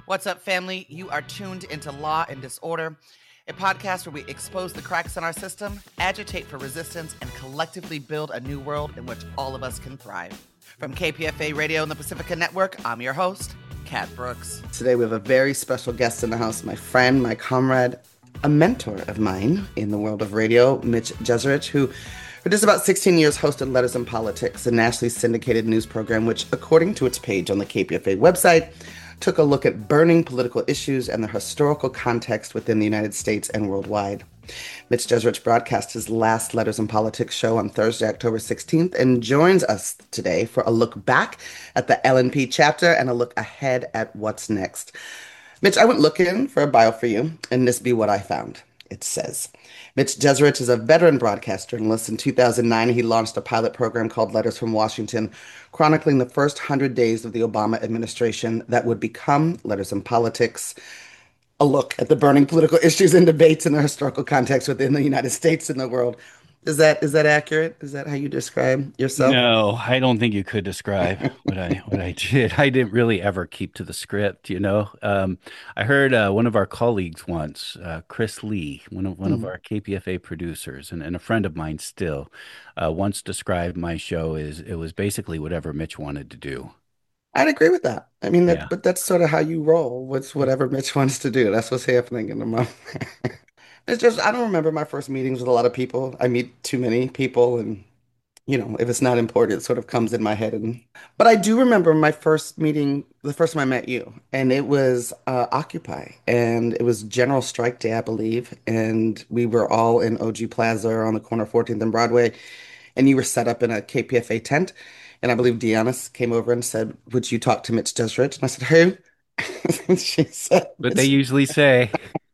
What's up, family? You are tuned into Law and Disorder, a podcast where we expose the cracks in our system, agitate for resistance, and collectively build a new world in which all of us can thrive. From KPFA Radio and the Pacifica Network, I'm your host, Kat Brooks. Today we have a very special guest in the house, my friend, my comrade, a mentor of mine in the world of radio, Mitch Jeserich, who for just about 16 years hosted Letters in Politics, a nationally syndicated news program which, according to its page on the KPFA website, took a look at burning political issues and their historical context within the United States and worldwide. Mitch Jeserich broadcast his last Letters in Politics show on Thursday, October 16th, and joins us today for a look back at the LNP chapter and a look ahead at what's next. Mitch, I went looking for a bio for you, and this be what I found. It says, Mitch Jeserich is a veteran broadcast journalist. In 2009, he launched a pilot program called Letters from Washington, chronicling the first 100 days of the Obama administration that would become Letters in Politics, a look at the burning political issues and debates in their historical context within the United States and the world. Is that accurate? Is that how you describe yourself? No, I don't think you could describe what I did. I didn't really ever keep to the script, you know. I heard one of our colleagues once, Chris Lee, one of our KPFA producers, and a friend of mine still, once described my show as it was basically whatever Mitch wanted to do. I'd agree with that. I mean, Yeah. but that's sort of how you roll. What's whatever Mitch wants to do. That's what's happening in the moment. It's just, I don't remember my first meetings with a lot of people. I meet too many people, and if it's not important, it sort of comes in my head. But I do remember my first meeting, the first time I met you, and it was Occupy, and it was General Strike Day, I believe, and we were all in OG Plaza on the corner of 14th and Broadway, and you were set up in a KPFA tent, and I believe Deanna came over and said, "Would you talk to Mitch Jeserich?" And I said, "Who?" And she said, But they usually say,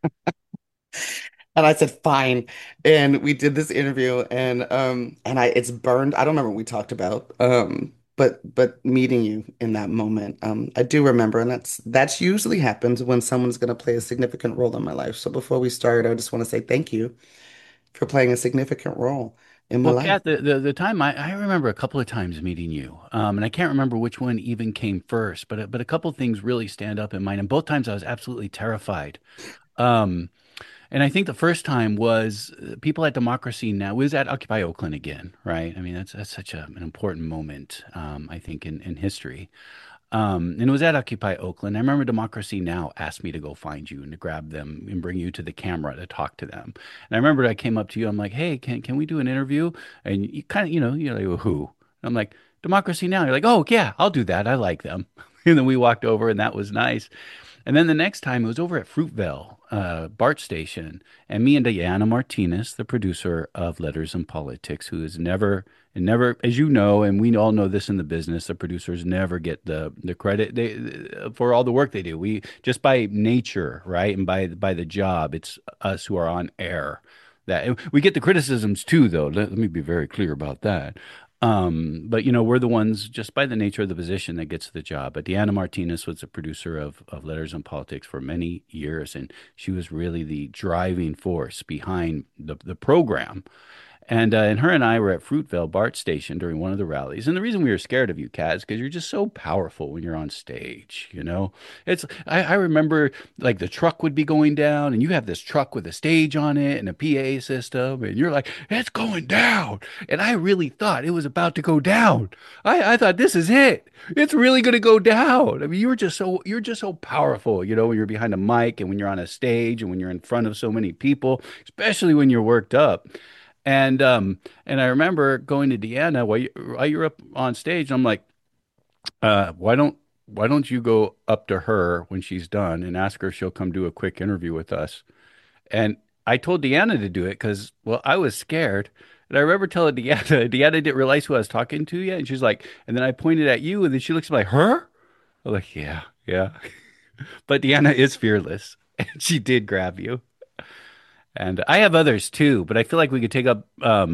and I said, "Fine." And we did this interview, and it's burned. I don't remember what we talked about. But meeting you in that moment, I do remember, and that's usually happens when someone's going to play a significant role in my life. So before we start, I just want to say thank you for playing a significant role in my well, life. Kat, the time I remember a couple of times meeting you, and I can't remember which one even came first, but a couple of things really stand up in mind, and both times I was absolutely terrified. Um, And I think the first time was people at Democracy Now! It was at Occupy Oakland again, right? I mean, that's such an important moment, I think, in history. And it was at Occupy Oakland. I remember Democracy Now! Asked me to go find you and to grab them and bring you to the camera to talk to them. And I remember I came up to you. I'm like, hey, can we do an interview? And you kind of, you're like, well, who? And I'm like, Democracy Now! You're like, oh, yeah, I'll do that. I like them. And then we walked over, and that was nice. And then the next time it was over at Fruitvale, BART station, and me and Diana Martinez, the producer of Letters in Politics, who is never, as you know, and we all know this in the business, the producers never get the credit for all the work they do. We just by nature, right, and by the job, it's us who are on air. That we get the criticisms too, though. Let me be very clear about that. But we're the ones just by the nature of the position that gets the job. But Deanna Martinez was a producer of Letters in Politics for many years, and she was really the driving force behind the program. And her and I were at Fruitvale BART station during one of the rallies. And the reason we were scared of you, Kat, is because you're just so powerful when you're on stage. I remember like the truck would be going down, and you have this truck with a stage on it and a PA system, and you're like, it's going down. And I really thought it was about to go down. I thought this is it. It's really going to go down. I mean, you're just so powerful, when you're behind a mic and when you're on a stage and when you're in front of so many people, especially when you're worked up. And I remember going to Deanna while you're up on stage. I'm like, why don't you go up to her when she's done and ask her if she'll come do a quick interview with us? And I told Deanna to do it because, well, I was scared. And I remember telling Deanna, Deanna didn't realize who I was talking to yet. And she's like, and then I pointed at you, and then she looks at me like, her? I'm like, yeah, yeah. But Deanna is fearless, and she did grab you. And I have others too, but I feel like we could take up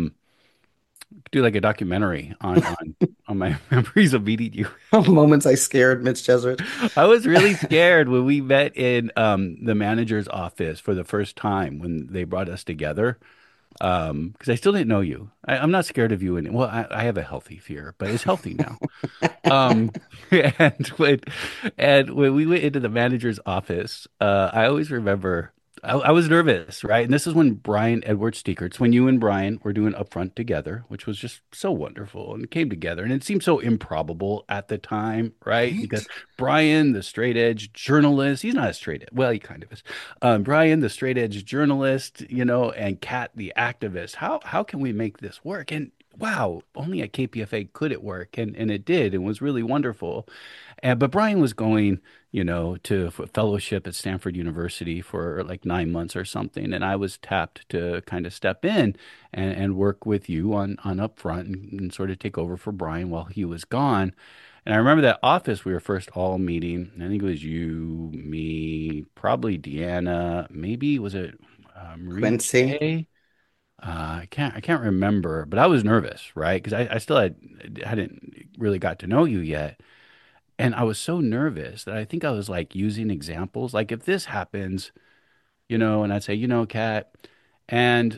do like a documentary on my memories of meeting you. Moments I scared Mitch Jeserich. I was really scared when we met in the manager's office for the first time when they brought us together. Because I still didn't know you. I'm not scared of you. And well, I have a healthy fear, but it's healthy now. Um, and when we went into the manager's office, I always remember I was nervous, right? And this is when Brian Edward Steekerts, when you and Brian were doing Upfront together, which was just so wonderful and came together. And it seemed so improbable at the time, right? Because Right? Brian, the straight edge journalist, he's not a straight edge. Well, he kind of is. Brian, the straight edge journalist, and Kat, the activist. How can we make this work? And wow, only at KPFA could it work, and it did. It was really wonderful. And but Brian was going, to fellowship at Stanford University for like 9 months or something, and I was tapped to kind of step in and work with you on Upfront and sort of take over for Brian while he was gone. And I remember that office we were first all meeting. I think it was you, me, probably Deanna, maybe was it Marie Quincy. J? I can't remember, but I was nervous, right? Because I still hadn't really got to know you yet. And I was so nervous that I think I was like using examples. Like if this happens, and I'd say, Kat, and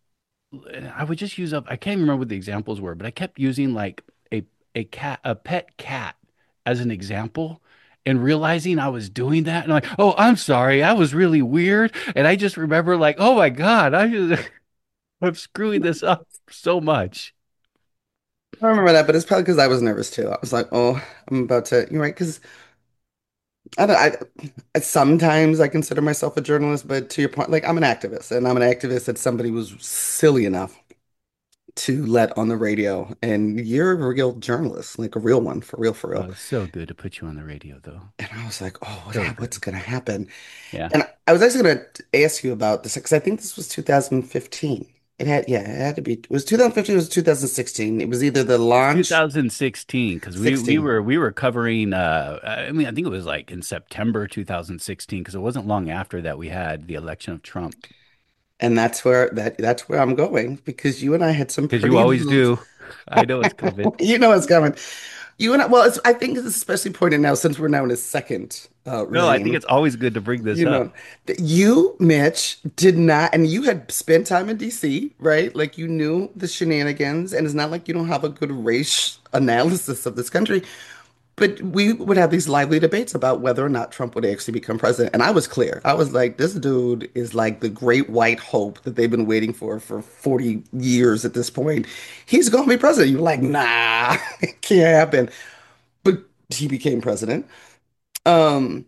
I would just use up, I can't even remember what the examples were, but I kept using like a pet cat as an example and realizing I was doing that. And I'm like, oh, I'm sorry. I was really weird. And I just remember like, oh my God, I'm screwing this up so much. I remember that, but it's probably because I was nervous too. I was like, oh, I'm about to, you're right, because I don't, sometimes I consider myself a journalist, but to your point, like I'm an activist, and I'm an activist that somebody was silly enough to let on the radio, and you're a real journalist, like a real one, for real, for Oh, real. it's so good to put you on the radio, though. And I was like, oh, So what's good. gonna happen? Yeah. And I was actually gonna ask you about this because I think this was 2015. It had to be. It was 2015. It was 2016. It was either the launch 2016, because we 16, were covering I mean, I think it was like in September 2016, because it wasn't long after that we had the election of Trump. and that's where I'm going because you and I had some Because you pretty. always do. I know it's coming. You know what's coming. You and I, well, I think it's especially pointed now since we're now in his second No, I think regime. it's always good to bring this You up. know, that you, Mitch, did not, and you had spent time in DC, right? Like you knew the shenanigans, and it's not like you don't have a good race analysis of this country. But we would have these lively debates about whether or not Trump would actually become president. And I was clear. I was like, this dude is like the great white hope that they've been waiting for 40 years at this point. He's going to be president. You're like, nah, it can't happen. But he became president. Um,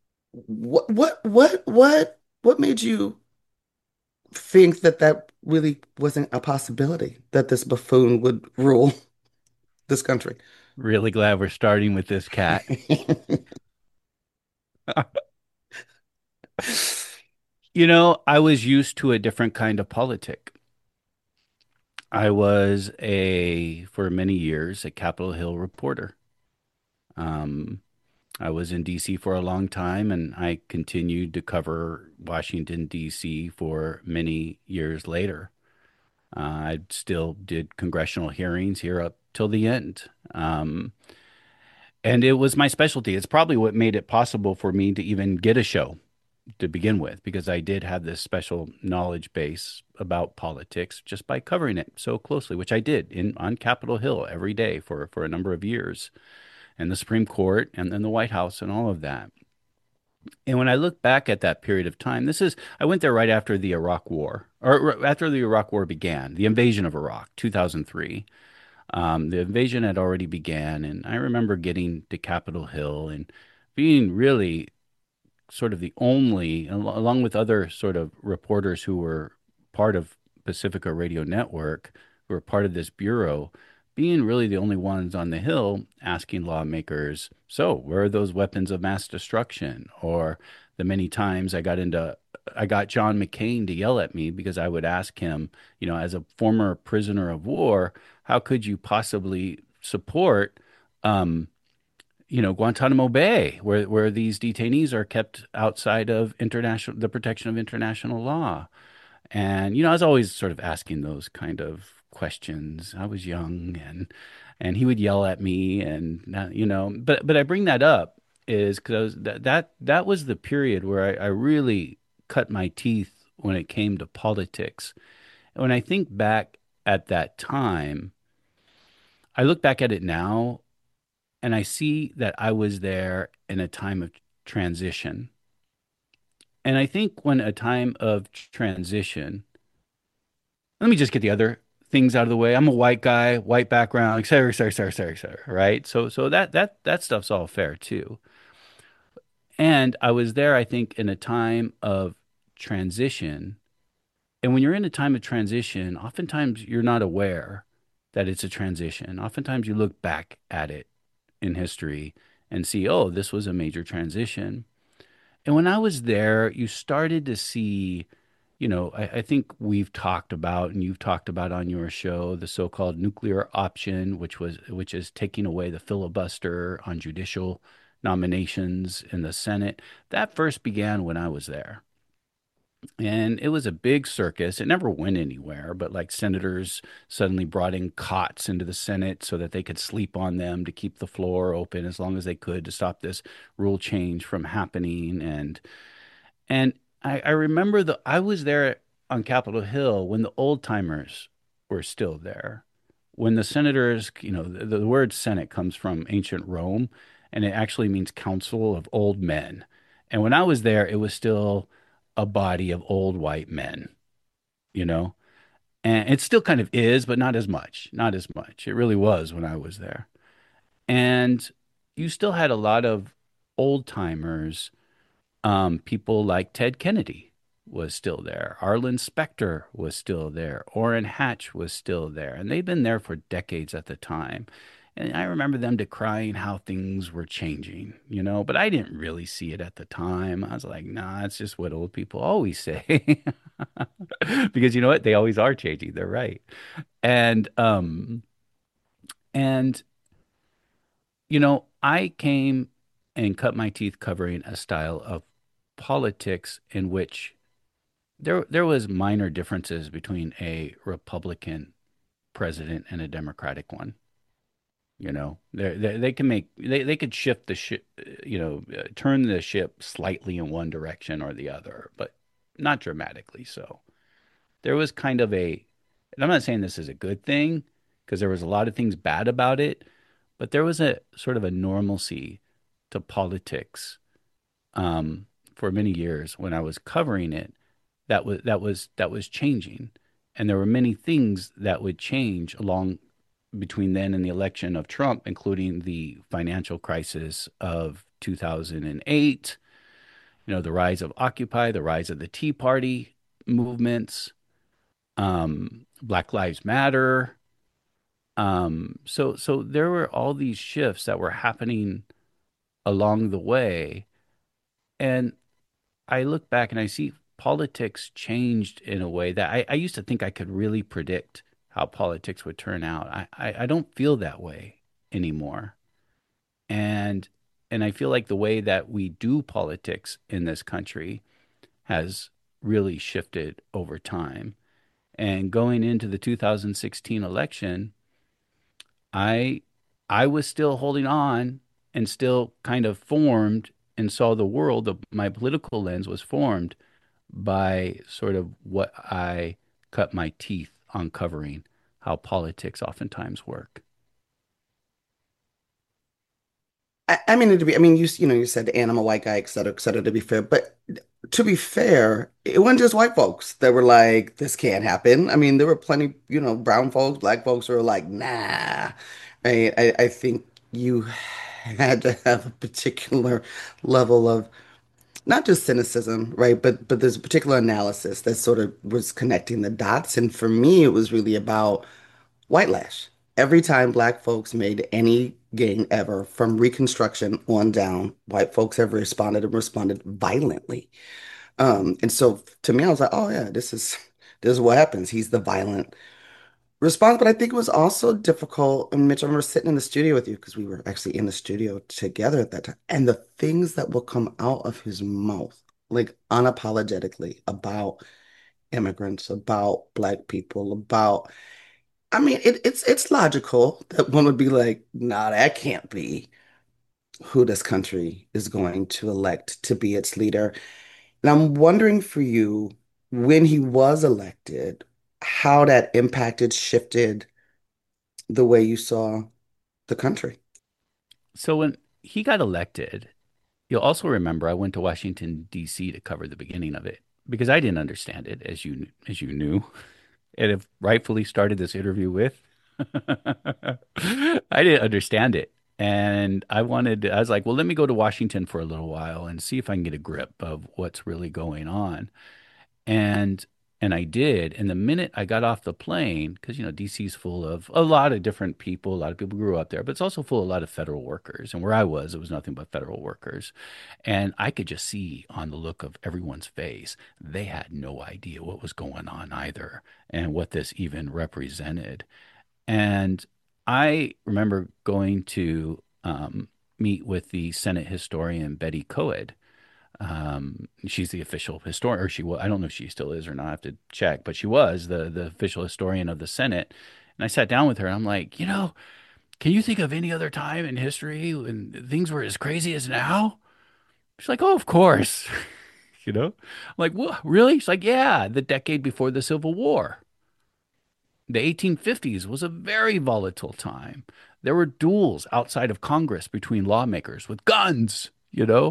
what made you think that that really wasn't a possibility that this buffoon would rule this country? Really glad we're starting with this cat. I was used to a different kind of politic. I was for many years, a Capitol Hill reporter. Um, I was in DC for a long time, and I continued to cover Washington, DC for many years later. I still did congressional hearings here up till the end. And it was my specialty. It's probably what made it possible for me to even get a show to begin with, because I did have this special knowledge base about politics just by covering it so closely, which I did on Capitol Hill every day for a number of years, and the Supreme Court and then the White House and all of that. And when I look back at that period of time, I went there right after the Iraq War, or after the Iraq War began, the invasion of Iraq, 2003. The invasion had already began, and I remember getting to Capitol Hill and being really sort of the only, along with other sort of reporters who were part of Pacifica Radio Network, who were part of this bureau, being really the only ones on the Hill asking lawmakers, so where are those weapons of mass destruction? Or the many times I got John McCain to yell at me because I would ask him, as a former prisoner of war, how could you possibly support um, Guantanamo Bay, where these detainees are kept outside of the protection of international law. And, I was always sort of asking those kind of questions. I was young, and he would yell at me, and but I bring that up is because that was the period where I really cut my teeth when it came to politics, when I think back at that time, I look back at it now and I see that I was there in a time of transition. And I think when a time of transition, let me just get the other things out of the way. I'm a white guy, white background, et cetera, et cetera, et cetera, et cetera, et cetera, right? So that stuff's all fair too. And I was there, I think, in a time of transition. And when you're in a time of transition, oftentimes you're not aware that it's a transition. Oftentimes you look back at it in history and see, oh, this was a major transition. And when I was there, you started to see, I think we've talked about and you've talked about on your show the so-called nuclear option, which is taking away the filibuster on judicial nominations in the Senate. That first began when I was there. And it was a big circus. It never went anywhere, but like senators suddenly brought in cots into the Senate so that they could sleep on them to keep the floor open as long as they could to stop this rule change from happening. And I remember I was there on Capitol Hill when the old timers were still there. When the senators, the word Senate comes from ancient Rome, and it actually means council of old men. And when I was there, it was still a body of old white men, you know? And it still kind of is, but not as much. Not as much. It really was when I was there. And you still had a lot of old timers, people like Ted Kennedy was still there. Arlen Specter was still there. Orrin Hatch was still there. And they'd been there for decades at the time. And I remember them decrying how things were changing, but I didn't really see it at the time. I was like, nah, it's just what old people always say. Because you know what? They always are changing. They're right. And and I came and cut my teeth covering a style of politics in which there was minor differences between a Republican president and a Democratic one. They can they could shift the ship, turn the ship slightly in one direction or the other, but not dramatically so. There was kind of and I'm not saying this is a good thing because there was a lot of things bad about it, but there was a sort of a normalcy to politics for many years when I was covering it that was changing, and there were many things that would change along between then and the election of Trump, including the financial crisis of 2008. The rise of Occupy, the rise of the Tea Party movements, Black Lives Matter. So there were all these shifts that were happening along the way, and I look back and I see politics changed in a way that I used to think I could really predict how politics would turn out. I don't feel that way anymore. And and I feel like the way that we do politics in this country has really shifted over time. And going into the 2016 election, I I was still holding on and still kind of formed and saw the world of my political lens was formed by sort of what I cut my teeth on covering how politics oftentimes work. I mean it to be. I mean, you said, and I'm a white guy, et cetera, to be fair. But to be fair, it wasn't just white folks that were like, "This can't happen." I mean, there were plenty, brown folks, black folks who were like, "Nah." I think you had to have a particular level of not just cynicism, right? But there's a particular analysis that sort of was connecting the dots. And for me, it was really about white lash. Every time black folks made any gain ever from Reconstruction on down, white folks have responded and responded violently. And so to me, I was like, oh yeah, this is what happens. He's the violent response. But I think it was also difficult. And Mitch, I remember sitting in the studio with you because we were actually in the studio together at that time. And the things that will come out of his mouth, like unapologetically about immigrants, about black people, about I mean, it's logical that one would be like, nah, that can't be who this country is going to elect to be its leader. And I'm wondering for you, when he was elected, how that impacted, shifted the way you saw the country. So when he got elected, you'll also remember I went to Washington, D.C. to cover the beginning of it because I didn't understand it, as you knew, and have rightfully started this interview with. I didn't understand it. And I was like, well, let me go to Washington for a little while and see if I can get a grip of what's really going on. And and I did. And the minute I got off the plane, because DC's full of a lot of different people, a lot of people grew up there, but it's also full of a lot of federal workers. And where I was, it was nothing but federal workers. And I could just see on the look of everyone's face, they had no idea what was going on either and what this even represented. And I remember going to meet with the Senate historian Betty Coed. She's the official historian, or she was, I don't know if she still is or not, I have to check, but she was the official historian of the Senate. And I sat down with her and I'm like, can you think of any other time in history when things were as crazy as now? She's like, oh, of course. I'm like, what, really? She's like, yeah, the decade before the Civil War. The 1850s was a very volatile time. There were duels outside of Congress between lawmakers with guns, you know.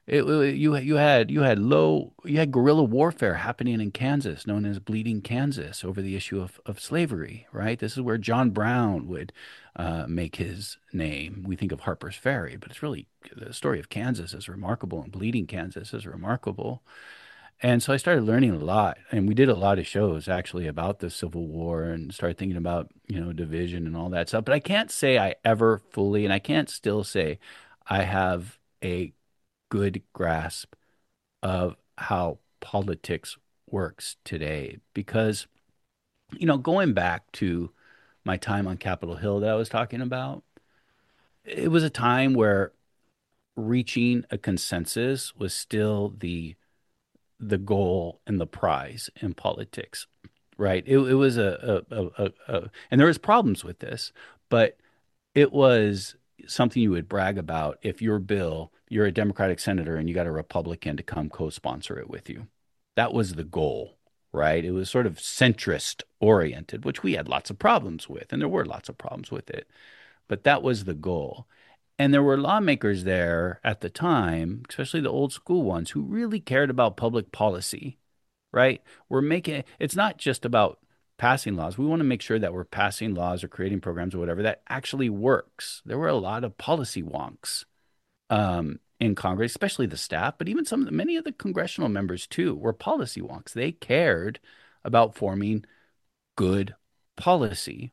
You had guerrilla warfare happening in Kansas, known as Bleeding Kansas, over the issue of slavery, right? This is where John Brown would make his name. We think of Harper's Ferry, but it's really the story of Kansas is remarkable, and Bleeding Kansas is remarkable. And so I started learning a lot, and we did a lot of shows actually about the Civil War and started thinking about, division and all that stuff. But I can't say I ever fully, and I can't still say I have a good grasp of how politics works today because, going back to my time on Capitol Hill that I was talking about, it was a time where reaching a consensus was still the goal and the prize in politics, right? It was and there was problems with this, but it was something you would brag about if your bill, you're a Democratic senator and you got a Republican to come co-sponsor it with you. That was the goal, right? It was sort of centrist oriented, which we had lots of problems with, and there were lots of problems with it, but that was the goal. And there were lawmakers there at the time, especially the old school ones, who really cared about public policy, right? It's not just about passing laws. We want to make sure that we're passing laws or creating programs or whatever that actually works. There were a lot of policy wonks in Congress, especially the staff, but even many of the congressional members too were policy wonks. They cared about forming good policy.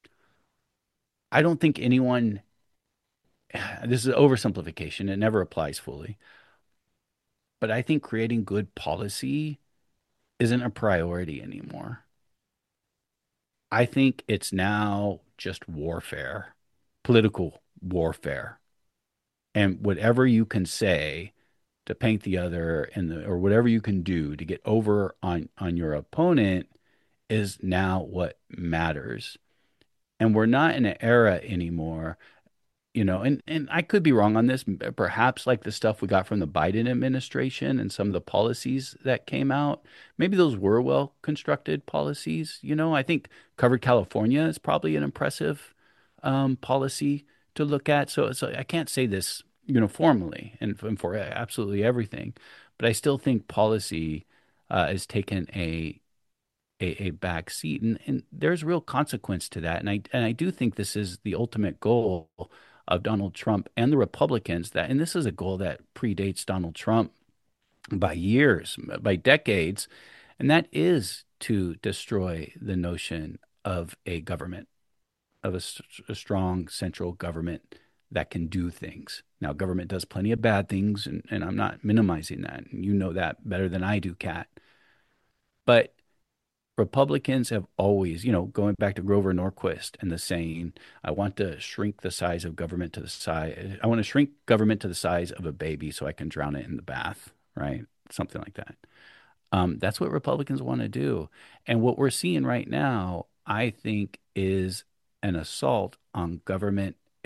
I don't think anyone, this is an oversimplification, it never applies fully, but I think creating good policy isn't a priority anymore. I think it's now just warfare, political warfare. And whatever you can say to paint the other or whatever you can do to get over on your opponent is now what matters. And we're not in an era anymore, and I could be wrong on this, perhaps like the stuff we got from the Biden administration and some of the policies that came out, maybe those were well constructed policies. I think Covered California is probably an impressive policy to look at. So I can't say this uniformly and for absolutely everything, but I still think policy has taken a back seat, and there's real consequence to that. And I do think this is the ultimate goal of Donald Trump and the Republicans, and this is a goal that predates Donald Trump by years, by decades, and that is to destroy the notion of a government, of a strong central government that can do things. Now, government does plenty of bad things, and I'm not minimizing that. And you know that better than I do, Kat. But Republicans have always, going back to Grover Norquist and the saying, I want to shrink the size of government to the size, I want to shrink government to the size of a baby so I can drown it in the bath, right? Something like that. That's what Republicans want to do. And what we're seeing right now, I think, is an assault on government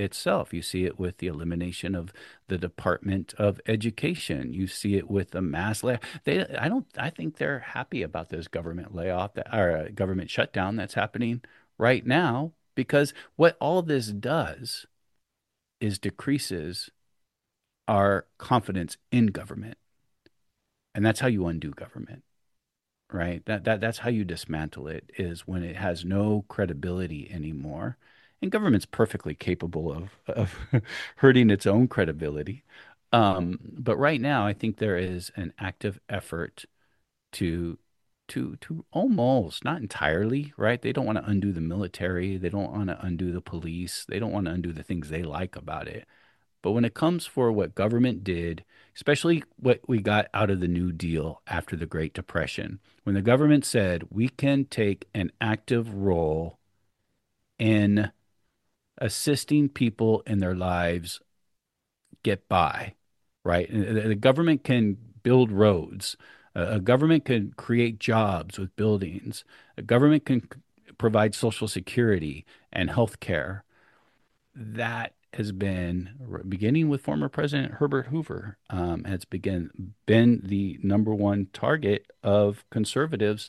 itself. You see it with the elimination of the Department of Education. You see it with the mass lay. I think they're happy about this government layoff or government shutdown that's happening right now, because what all this does is decreases our confidence in government. And that's how you undo government, right? That's how you dismantle it, is when it has no credibility anymore. And government's perfectly capable of hurting its own credibility. But right now, I think there is an active effort to to almost, not entirely, right? They don't want to undo the military. They don't want to undo the police. They don't want to undo the things they like about it. But when it comes for what government did, especially what we got out of the New Deal after the Great Depression, when the government said we can take an active role in assisting people in their lives get by, right? The government can build roads. A government can create jobs with buildings. A government can provide social security and health care. That has been, beginning with former President Herbert Hoover, has been the number one target of conservatives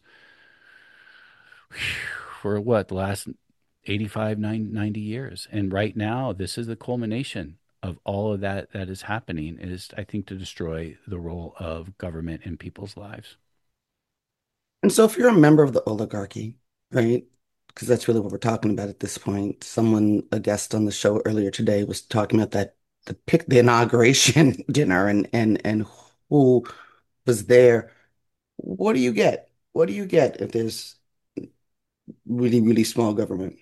for what, the last 85, 90 years. And right now, this is the culmination of all of that is happening, is, I think, to destroy the role of government in people's lives. And so if you're a member of the oligarchy, right? Because that's really what we're talking about at this point. Someone, a guest on the show earlier today, was talking about the inauguration dinner and who was there. What do you get? What do you get if there's really, really small government?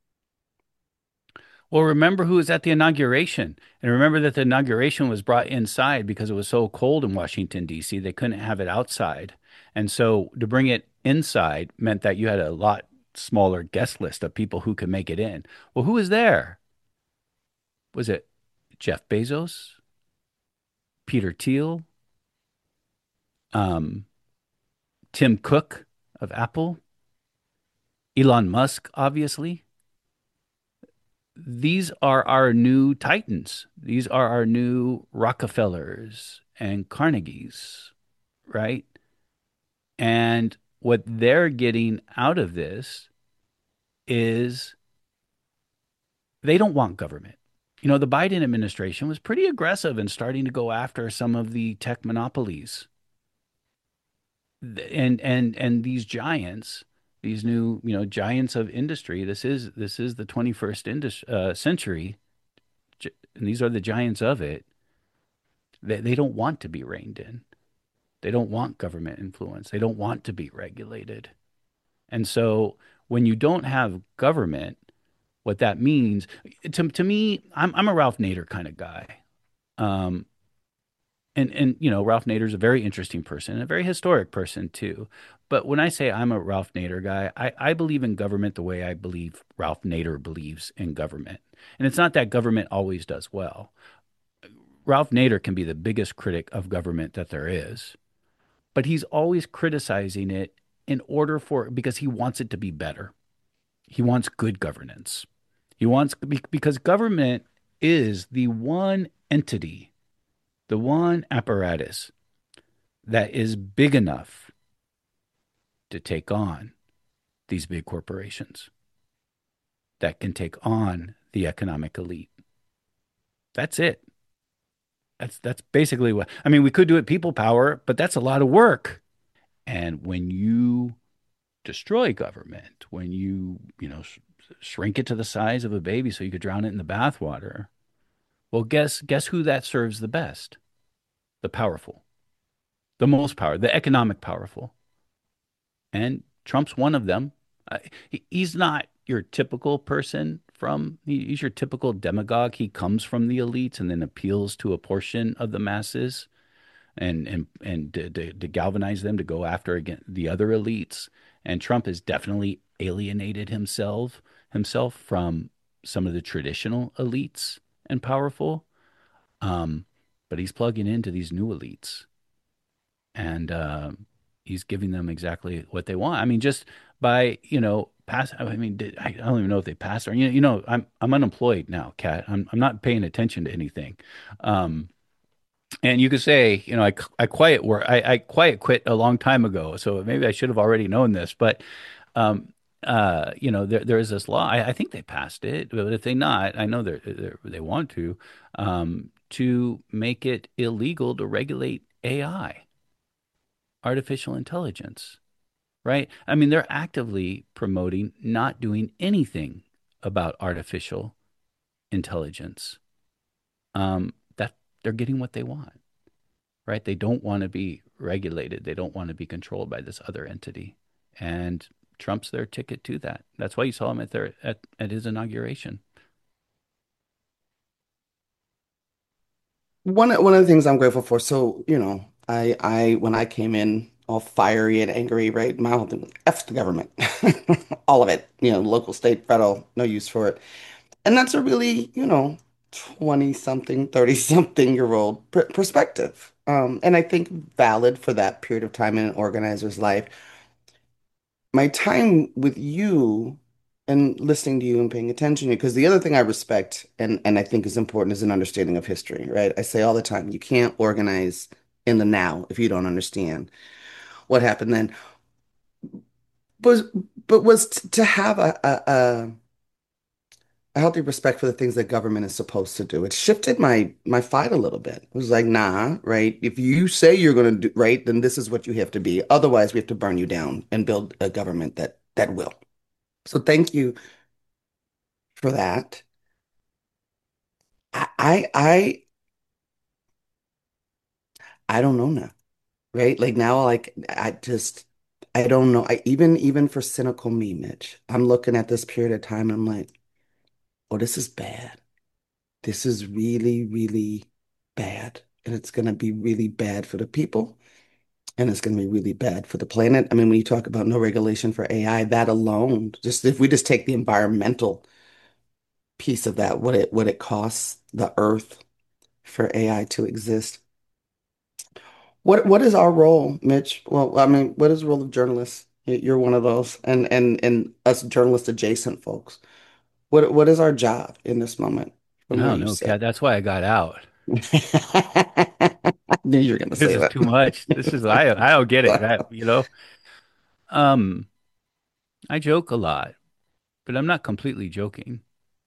Well, remember who was at the inauguration. And remember that the inauguration was brought inside because it was so cold in Washington, D.C. They couldn't have it outside. And so to bring it inside meant that you had a lot smaller guest list of people who could make it in. Well, who was there? Was it Jeff Bezos, Peter Thiel, um, Tim Cook of Apple, Elon Musk, obviously? These are our new titans. These are our new Rockefellers and Carnegies, right? And what they're getting out of this is they don't want government. You know, the Biden administration was pretty aggressive in starting to go after some of the tech monopolies. And these giants, these new, giants of industry, this is the 21st century, and these are the giants of it. They don't want to be reined in. They don't want government influence. They don't want to be regulated. And so when you don't have government, what that means to me, I'm a Ralph Nader kind of guy. Um, and Ralph Nader's a very interesting person and a very historic person too. But when I say I'm a Ralph Nader guy, I believe in government the way I believe Ralph Nader believes in government. And it's not that government always does well. Ralph Nader can be the biggest critic of government that there is, but he's always criticizing it because he wants it to be better. He wants good governance. Because government is the one entity, the one apparatus that is big enough to take on these big corporations, that can take on the economic elite. That's it. That's basically what I mean. We could do it people power, but that's a lot of work. And when you destroy government, when shrink it to the size of a baby so you could drown it in the bathwater, well, guess who that serves the best? The powerful, the most power, the economic powerful. And Trump's one of them. He's not your typical person he's your typical demagogue. He comes from the elites and then appeals to a portion of the masses and to galvanize them to go after again the other elites. And Trump has definitely alienated himself from some of the traditional elites and powerful. But he's plugging into these new elites, and he's giving them exactly what they want. I mean, just by pass. I mean, I don't even know if they passed or I'm unemployed now, Kat. I'm not paying attention to anything. Um, and you could say, I quiet quit a long time ago, so maybe I should have already known this. But there is this law. I think they passed it, but if they not, I know they want to make it illegal to regulate AI, artificial intelligence, right? I mean, they're actively promoting not doing anything about artificial intelligence. That they're getting what they want, right? They don't want to be regulated. They don't want to be controlled by this other entity. And Trump's their ticket to that. That's why you saw him at his inauguration. One of the things I'm grateful for, so, I when I came in all fiery and angry, right? My whole thing was F the government. All of it, local, state, federal, no use for it. And that's a really, 20 something, 30 something year old perspective. And I think valid for that period of time in an organizer's life. My time with you and listening to you and paying attention to you, because the other thing I respect and I think is important is an understanding of history, right? I say all the time, you can't organize in the now if you don't understand what happened then. Was but was to have a healthy respect for the things that government is supposed to do. It shifted my fight a little bit. It was like, nah, right? If you say you're going to do right, then this is what you have to be. Otherwise, we have to burn you down and build a government that will. So thank you for that. I I I, I don't know now, right? Like now, like I don't know. Even for cynical me, Mitch, I'm looking at this period of time and I'm like, oh, this is bad. This is really, really bad. And it's going to be really bad for the people. And it's going to be really bad for the planet. I mean, when you talk about no regulation for AI, that alone, just if we just take the environmental piece of that, what it costs the earth for AI to exist. What is our role, Mitch? Well, I mean, what is the role of journalists? You're one of those, and us journalist adjacent folks. What is our job in this moment from where No, you no, sit? Kat, that's why I got out. I knew you were going to This say is that. too much. I don't get it. Um, I joke a lot, but I'm not completely joking.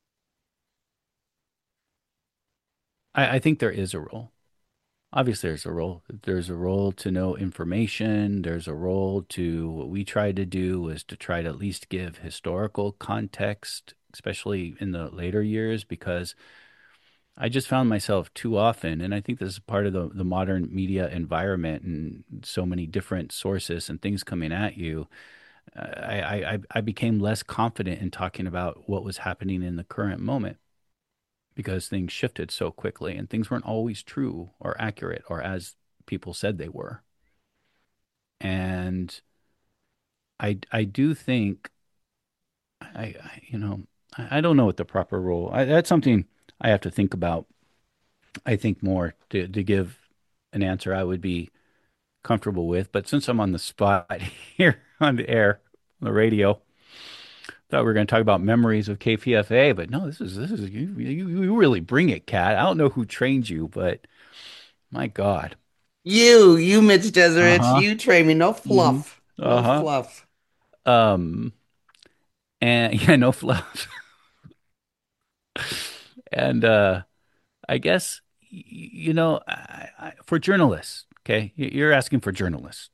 I think there is a role. Obviously, there's a role. There's a role to know information. There's a role to what we try to do is to try to at least give historical context, especially in the later years, because I just found myself too often, and I think this is part of the modern media environment and so many different sources and things coming at you. I became less confident in talking about what was happening in the current moment because things shifted so quickly and things weren't always true or accurate or as people said they were. And I do think I don't know what the proper role. That's something I have to think about. I think more to give an answer I would be comfortable with. But since I'm on the spot here on the air, on the radio, thought we were going to talk about memories of KPFA. But no, this is you really bring it, Kat. I don't know who trained you, but my God. You, Mitch Jeserich, Uh-huh. you train me. No Hmm. fluff. No Uh-huh. fluff. Um, and yeah, no fluff. And I guess for journalists, okay, you're asking for journalists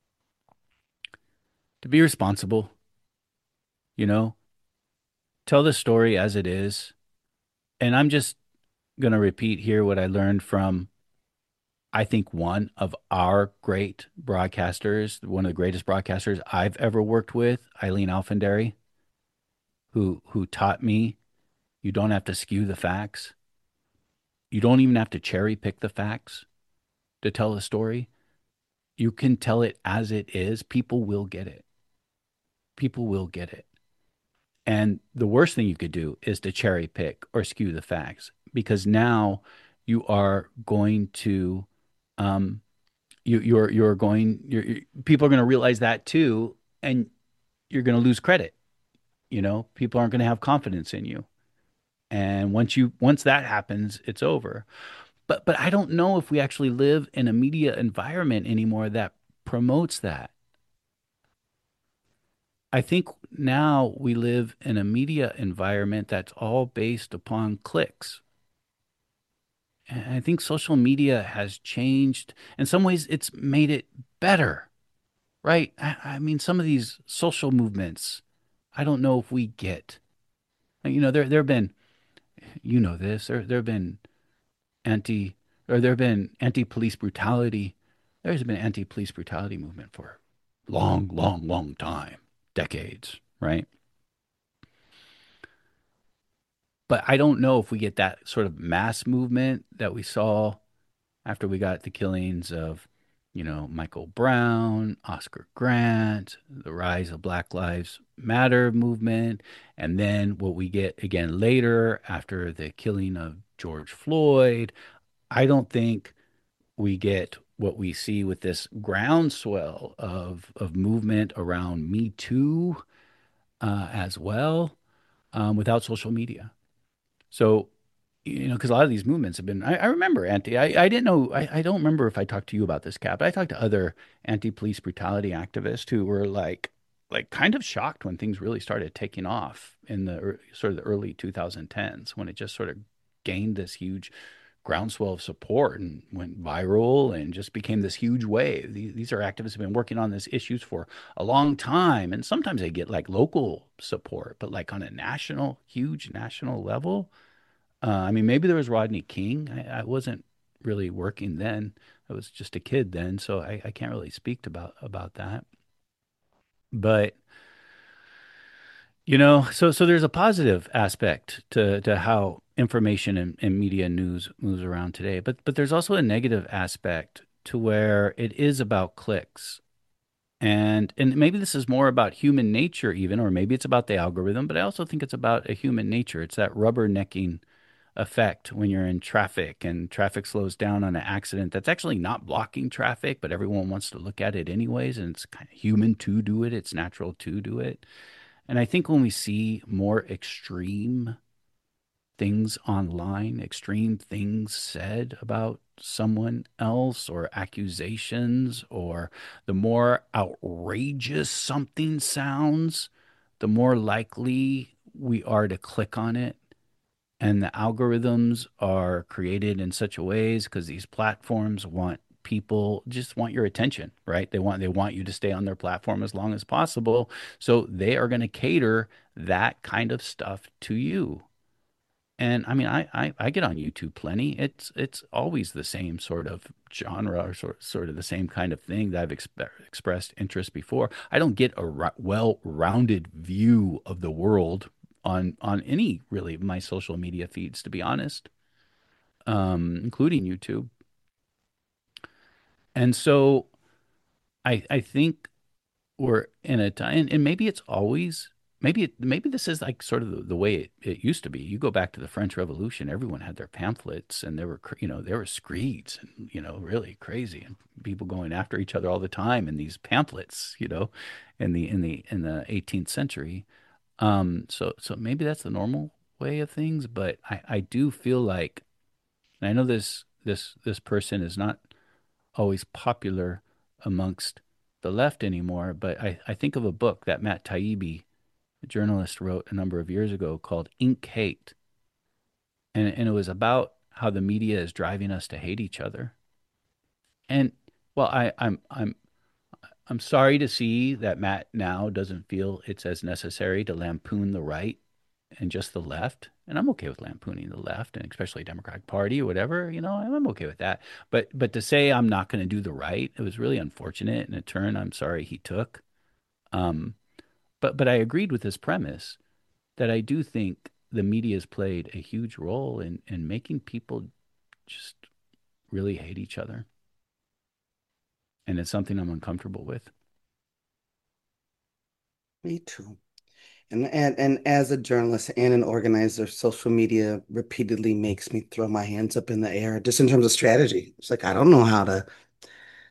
to be responsible, you know, tell the story as it is. And I'm just going to repeat here what I learned from, I think, one of our great broadcasters, one of the greatest broadcasters I've ever worked with, Eileen Alfandary, who taught me you don't have to skew the facts. You don't even have to cherry pick the facts to tell a story. You can tell it as it is. People will get it. People will get it. And the worst thing you could do is to cherry pick or skew the facts because now you are going to um you're going people are going to realize that too, and you're going to lose credit. People aren't going to have confidence in you. And once that happens, it's over. But I don't know if we actually live in a media environment anymore that promotes that. I think now we live in a media environment that's all based upon clicks. And I think social media has changed. In some ways, it's made it better, right? I mean, some of these social movements, I don't know if we get. There have been, this, there have been anti, there have been anti-police brutality. There's been anti-police brutality movement for long, long, long time, decades, right? But I don't know if we get that sort of mass movement that we saw after we got the killings of, Michael Brown, Oscar Grant, the rise of Black Lives Matter movement, and then what we get again later after the killing of George Floyd. I don't think we get what we see with this groundswell of movement around Me Too as well, without social media. So, because a lot of these movements have been, I remember I didn't know, I don't remember if I talked to you about this, Cap, but I talked to other anti-police brutality activists who were like kind of shocked when things really started taking off in sort of the early 2010s, when it just sort of gained this huge groundswell of support and went viral and just became this huge wave. These are activists who've been working on these issues for a long time, and sometimes they get like local support, but like on a huge national level. I mean, maybe there was Rodney King. I wasn't really working then. I was just a kid then, so I can't really speak about that. But so there's a positive aspect to how information and media news moves around today. But there's also a negative aspect to where it is about clicks. And maybe this is more about human nature even, or maybe it's about the algorithm, but I also think it's about a human nature. It's that rubbernecking effect when you're in traffic and traffic slows down on an accident that's actually not blocking traffic, but everyone wants to look at it anyways, and it's kind of human to do it. It's natural to do it. And I think when we see more extreme things online, extreme things said about someone else, or accusations, or the more outrageous something sounds, the more likely we are to click on it. And the algorithms are created in such a ways because these platforms want people just want your attention, right? They want you to stay on their platform as long as possible. So they are going to cater that kind of stuff to you. And I mean, I get on YouTube plenty. It's always the same sort of genre, or sort of the same kind of thing that I've expressed interest before. I don't get a well-rounded view of the world on any really of my social media feeds, to be honest, including YouTube. And so I think we're in a time, and maybe it's always, maybe this is like sort of the way it used to be. You go back to the French Revolution, everyone had their pamphlets, and there were screeds, and really crazy, and people going after each other all the time in these pamphlets, in the 18th century. So maybe that's the normal way of things, but I do feel like, and I know this person is not always popular amongst the left anymore, but I think of a book that Matt Taibbi, a journalist, wrote a number of years ago called Ink Hate. And it was about how the media is driving us to hate each other. And well, I'm sorry to see that Matt now doesn't feel it's as necessary to lampoon the right and just the left. And I'm okay with lampooning the left, and especially Democratic Party or whatever, I'm okay with that. But to say I'm not going to do the right, it was really unfortunate, and a turn I'm sorry he took. Um, but I agreed with his premise that I do think the media has played a huge role in making people just really hate each other. And it's something I'm uncomfortable with. Me too. And as a journalist and an organizer, social media repeatedly makes me throw my hands up in the air just in terms of strategy. It's like I don't know how to,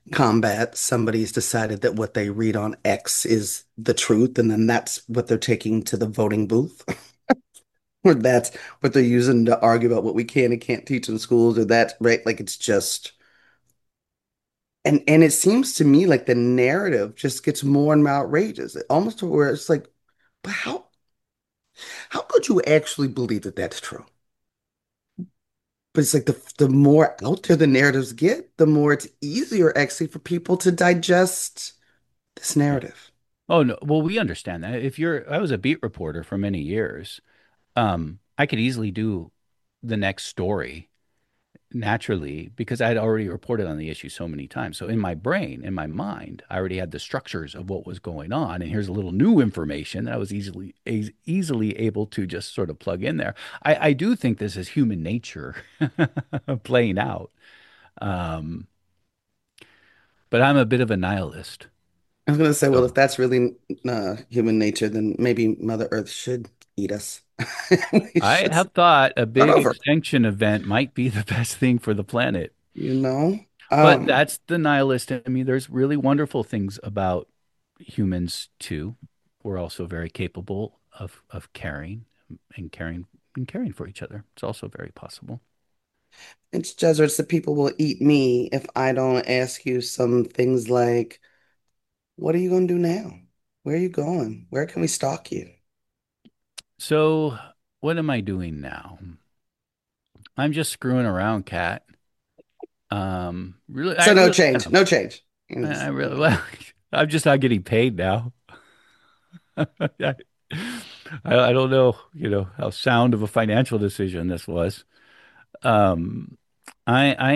combat, somebody's decided that what they read on X is the truth, and then that's what they're taking to the voting booth, or that's what they're using to argue about what we can and can't teach in schools, or that, right? Like it's just, and it seems to me like the narrative just gets more and more outrageous, almost to where it's like, but how could you actually believe that that's true? But it's like the more out there the narratives get, the more it's easier actually for people to digest this Yeah. narrative. Oh no. Well, we understand that. I was a beat reporter for many years. I could easily do the next story naturally because I'd already reported on the issue so many times. So in my brain, in my mind, I already had the structures of what was going on. And here's a little new information that I was easily able to just sort of plug in there. I do think this is human nature playing out. Um, but I'm a bit of a nihilist. I was gonna say, well, if So that's really human nature, then maybe Mother Earth should eat us. We I should have thought a start big over, extinction event might be the best thing for the planet. you know? But that's the nihilist in me. There's really wonderful things about humans too. We're also very capable of caring and caring for each other. It's also very possible. It's Jesuits that people will eat me if I don't ask you some things like, what are you gonna do now? Where are you going? Where can we stalk you? So, what am I doing now? I'm just screwing around, Kat. Really, I So no really change, am. no change. I Yes, really, well, I'm just not getting paid now. I, I don't know, how sound of a financial decision this was. Um, I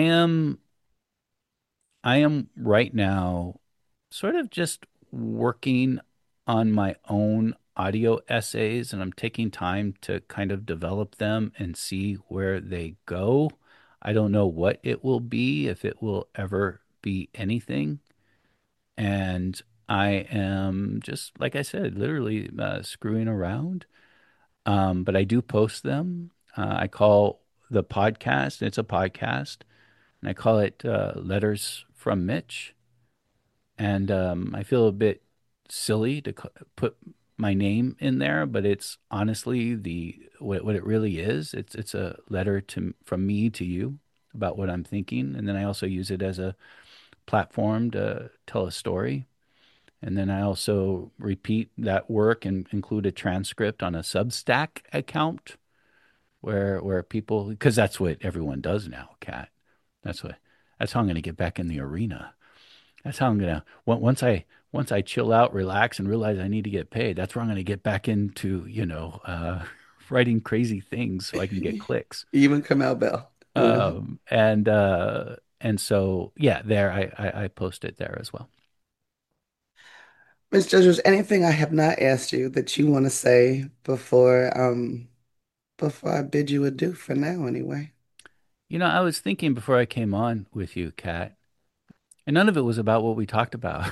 am right now sort of just working on my own audio essays, and I'm taking time to kind of develop them and see where they go. I don't know what it will be, if it will ever be anything. And I am just, like I said, literally screwing around. But I do post them. I call the podcast, it's a podcast, and I call it Letters from Mitch. And I feel a bit silly to put my name in there, but it's honestly what it really is. It's a letter to from me to you about what I'm thinking, and then I also use it as a platform to tell a story. And then I also repeat that work and include a transcript on a Substack account where people, because that's what everyone does now, Kat. That's how I'm going to get back in the arena. That's how I'm gonna once I chill out, relax, and realize I need to get paid. That's where I'm gonna get back into, writing crazy things so I can get clicks. even Kamau Bell. And so yeah, there I post it there as well. Miss Judge, anything I have not asked you that you want to say before I bid you adieu for now anyway? I was thinking before I came on with you, Kat, and none of it was about what we talked about.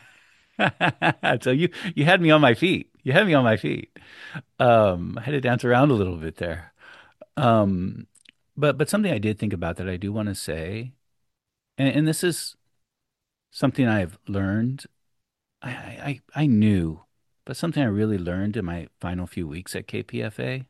So you had me on my feet. You had me on my feet. I had to dance around a little bit there. Um, but something I did think about that I do want to say, and this is something I've learned. I knew, but something I really learned in my final few weeks at KPFA.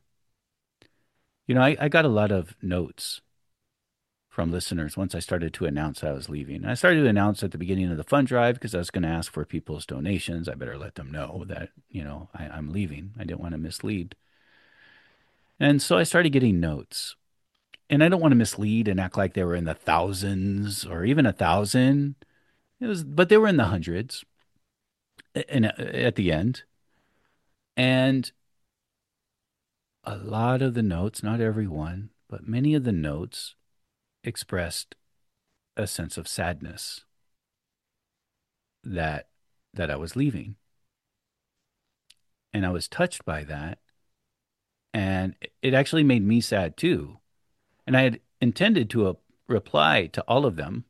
I got a lot of notes from listeners once I started to announce I was leaving. I started to announce at the beginning of the fund drive because I was going to ask for people's donations. I better let them know that, I'm leaving. I didn't want to mislead. And so I started getting notes. And I don't want to mislead and act like they were in the thousands or even 1,000. But they were in the hundreds at the end. And a lot of the notes, not every one, but many of the notes expressed a sense of sadness that I was leaving. And I was touched by that. And it actually made me sad too. And I had intended to reply to all of them,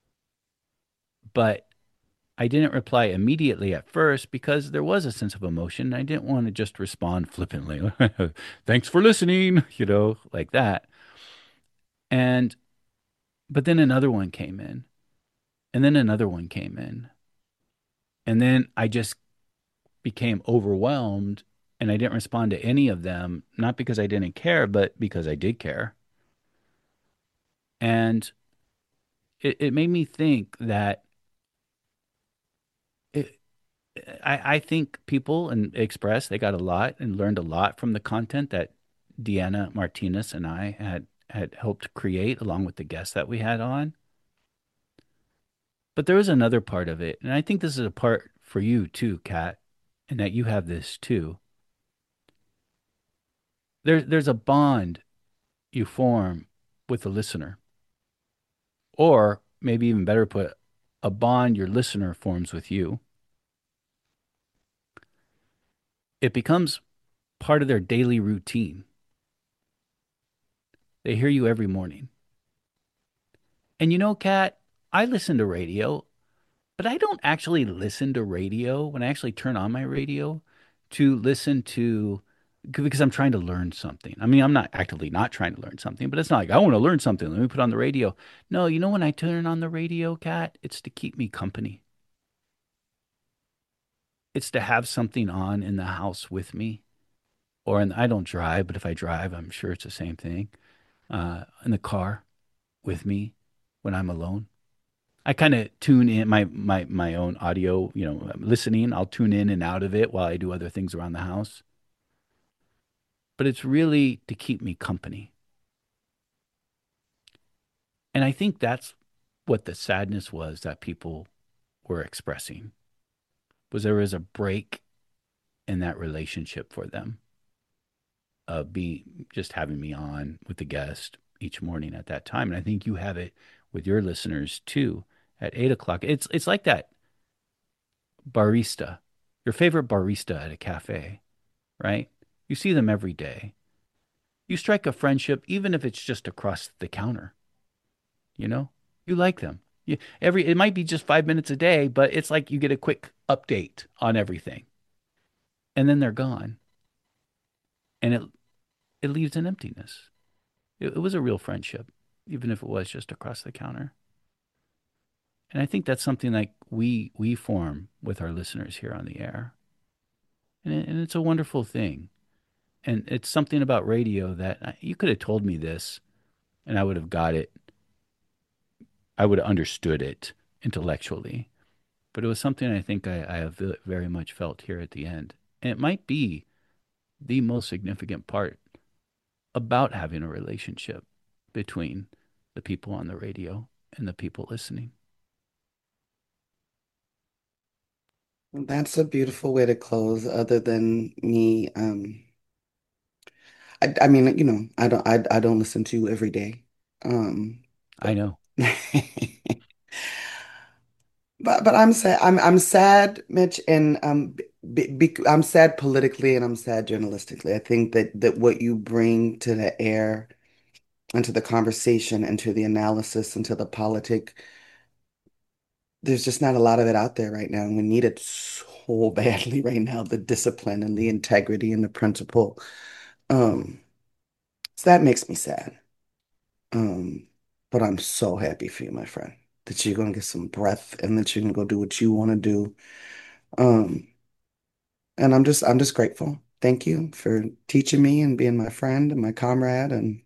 but I didn't reply immediately at first because there was a sense of emotion. I didn't want to just respond flippantly, thanks for listening, like that. And, but then another one came in And then another one came in. And then I just became overwhelmed and I didn't respond to any of them, not because I didn't care, but because I did care. And it made me think that it, I think people and Express, they got a lot and learned a lot from the content that Deanna Martinez and I had helped create along with the guests that we had on. But there was another part of it, and I think this is a part for you too, Kat, and that you have this too. There's a bond you form with the listener, or maybe even better put, a bond your listener forms with you. It becomes part of their daily routine. They hear you every morning. And you know, Kat, I listen to radio, but I don't actually listen to radio when I actually turn on my radio to listen to because I'm trying to learn something. I mean, I'm not actively not trying to learn something, but it's not like I want to learn something. Let me put on the radio. No, you know when I turn on the radio, Kat, it's to keep me company. It's to have something on in the house with me. I don't drive, but if I drive, I'm sure it's the same thing. In the car with me when I'm alone. I kind of tune in my own audio, listening. I'll tune in and out of it while I do other things around the house. But it's really to keep me company. And I think that's what the sadness was that people were expressing, was there was a break in that relationship for them of just having me on with the guest each morning at that time. And I think you have it with your listeners too at 8 o'clock. It's like that barista, your favorite barista at a cafe, right? You see them every day. You strike a friendship, even if it's just across the counter. You like them. It might be just 5 minutes a day, but it's like you get a quick update on everything, and then they're gone, and it leaves an emptiness. It was a real friendship, even if it was just across the counter. And I think that's something like we form with our listeners here on the air, and it's a wonderful thing. And it's something about radio that you could have told me this, and I would have got it. I would have understood it intellectually, but it was something I think I have very much felt here at the end. And it might be the most significant part about having a relationship between the people on the radio and the people listening. That's a beautiful way to close, other than me. I mean, I don't listen to you every day. I know. But I'm sad. I'm sad, Mitch, and I'm sad politically, and I'm sad journalistically. I think that what you bring to the air, and to the conversation, and to the analysis, and to the politic, there's just not a lot of it out there right now, and we need it so badly right now. The discipline and the integrity and the principle. Um, so that makes me sad. Um, but I'm so happy for you, my friend, that you're gonna get some breath and that you can go do what you want to do. Um, and I'm just grateful. Thank you for teaching me and being my friend and my comrade and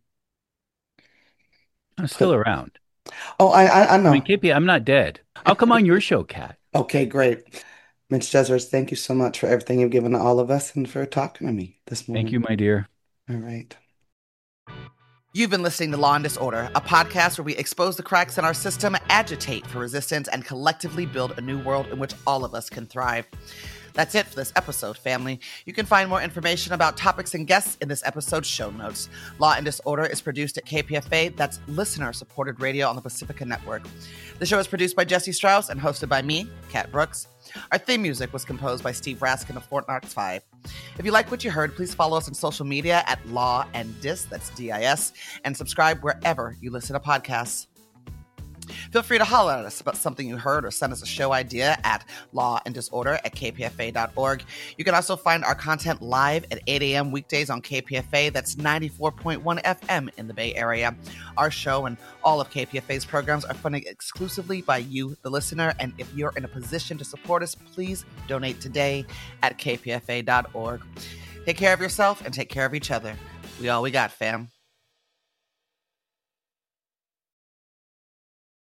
I'm still put. around. Oh, I I mean, know. KP, I'm not dead. I'll come on your show, Kat. Okay, great. Mitch Desert, thank you so much for everything you've given to all of us and for talking to me this Thank you, morning. my dear. All right. You've been listening to Law and Disorder, a podcast where we expose the cracks in our system, agitate for resistance, and collectively build a new world in which all of us can thrive. That's it for this episode, family. You can find more information about topics and guests in this episode's show notes. Law and Disorder is produced at KPFA, that's listener-supported radio on the Pacifica Network. The show is produced by Jesse Strauss and hosted by me, Kat Brooks. Our theme music was composed by Steve Raskin of Fort Knox 5. If you like what you heard, please follow us on social media at Law and Dis, that's DIS, and subscribe wherever you listen to podcasts. Feel free to holler at us about something you heard or send us a show idea at lawanddisorder@kpfa.org. You can also find our content live at 8 a.m. weekdays on KPFA. That's 94.1 FM in the Bay Area. Our show and all of KPFA's programs are funded exclusively by you, the listener. And if you're in a position to support us, please donate today at kpfa.org. Take care of yourself and take care of each other. We all we got, fam.